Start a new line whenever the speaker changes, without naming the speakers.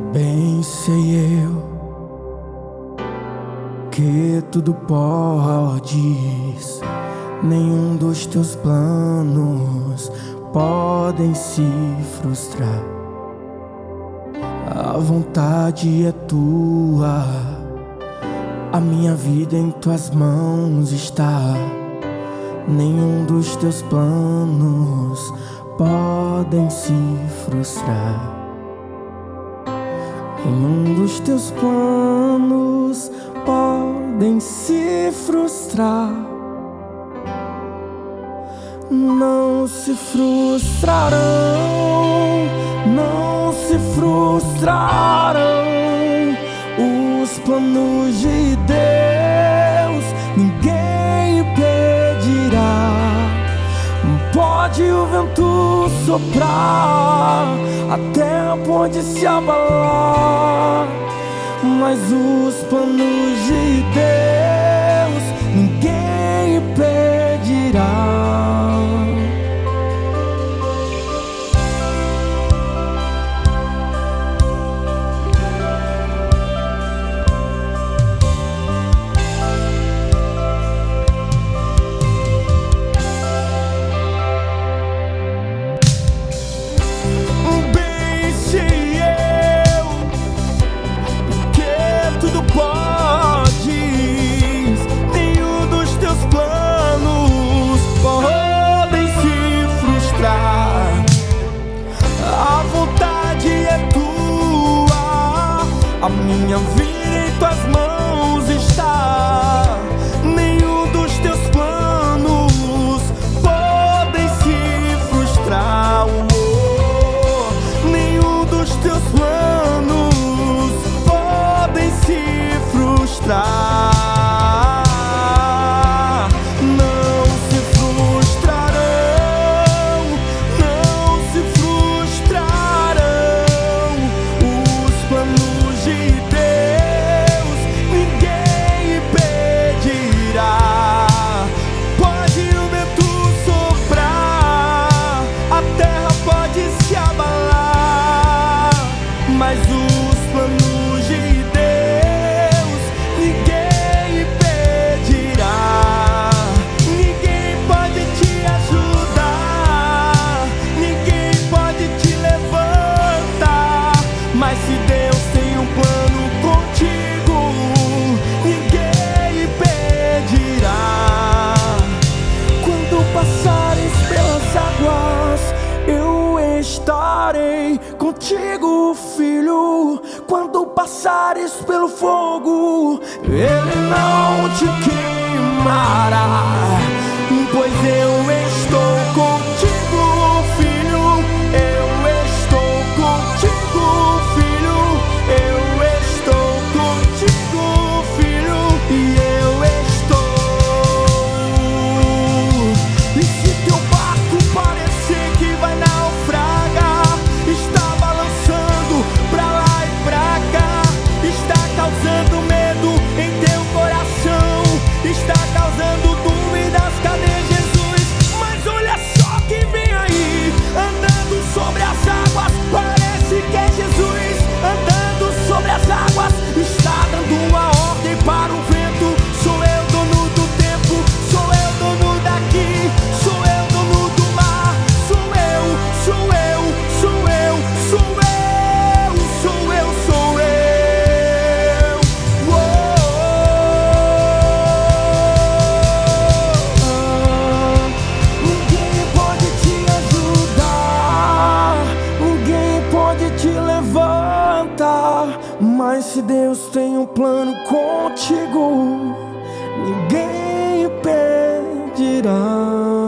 Bem sei eu que tudo podes, nenhum dos teus planos podem se frustrar. A vontade é tua, a minha vida em tuas mãos está. Nenhum dos teus planos podem se frustrar. Nenhum dos teus planos podem se frustrar. Não se frustrarão, não se frustrarão os planos de Deus, ninguém impedirá. Pode o vento soprar, a terra pode se abalar, mas os planos de Deus ninguém impedirá. A minha vida em tuas mãos está. Nenhum dos teus planos podem se frustrar. Nenhum dos teus planos podem se frustrar. Mas os planos de Deus ninguém impedirá. Ninguém pode te ajudar, ninguém pode te levantar. Mas se Deus tem um plano contigo, ninguém impedirá. Quando passares pelas águas, eu estarei contigo, filho. Quando passares pelo fogo, ele não te queimará, pois eu estou contigo, filho. Eu estou contigo, filho. Eu estou contigo, filho. E eu estou. E se teu barco parecer que vai naufragar, está balançando pra lá e pra cá, está causando medo em teu coração, está causando dúvidas, cadê Jesus? Mas olha só que vem aí, andando sobre as águas, parece que é Jesus, andando sobre as águas, está dando uma ordem para o vento. Sou eu dono do tempo, sou eu dono daqui, sou eu dono do mar, sou eu, sou eu, sou eu, sou eu. Ninguém pode te ajudar, ninguém pode te levantar. Mas se Deus tem um plano contigo, ninguém impedirá.